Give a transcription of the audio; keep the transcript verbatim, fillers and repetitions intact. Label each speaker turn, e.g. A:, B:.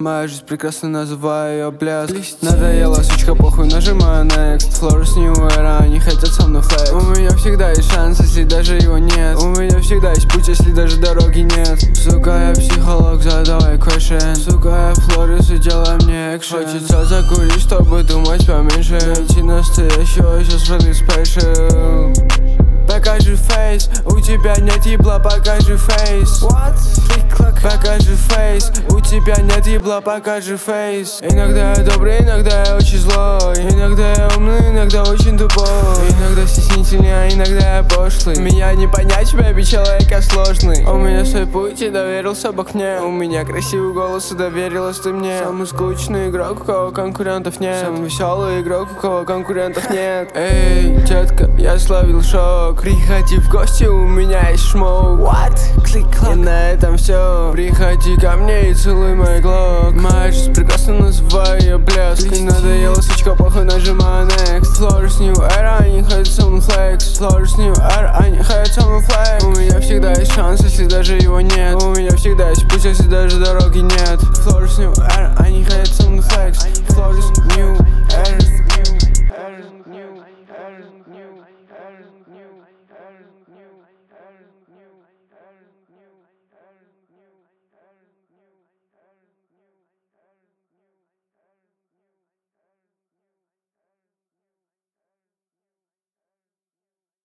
A: Моя жизнь прекрасно, называю ее блеск. Надоела, сучка, похуй, нажимаю next. Флорис New Era, они хотят со мной флекс. У меня всегда есть шанс, если даже его нет. У меня всегда есть путь, если даже дороги нет. Сука, я психолог, задавай question. Сука, я Флорис и делай мне экшен. Хочется закурить, чтобы думать поменьше. Найти настоящего, сейчас running special. Покажи фейс, у тебя нет ебла, покажи фейс. What? Покажи фейс, у тебя нет ебла, покажи фейс. Иногда я добрый, иногда я очень злой. Иногда я умный, иногда очень тупой. Иногда стеснительный, а иногда я пошлый. Меня не понять, бэби, человек я сложный. У меня свой путь и доверился Бог мне. У меня красивый голос и доверилась ты мне. Самый скучный игрок, у кого конкурентов нет. Самый веселый игрок, у кого конкурентов нет. Эй, детка, я словил шок. Приходи в гости, у меня есть шмок. What? Клик-клак. И на этом все. Приходи ко мне и целуй мой глок. Моя жизнь прекрасно, называю ее блеск. И надоела, сучка, похуй, нажимаю next. Флорис New Era, они хотят со мной флекс. Флорис New Era, они хотят со мной флекс. У меня всегда есть шанс, если даже его нет. У меня всегда есть путь, если даже дороги нет. Флорис New Era, они хотят со мной флекс.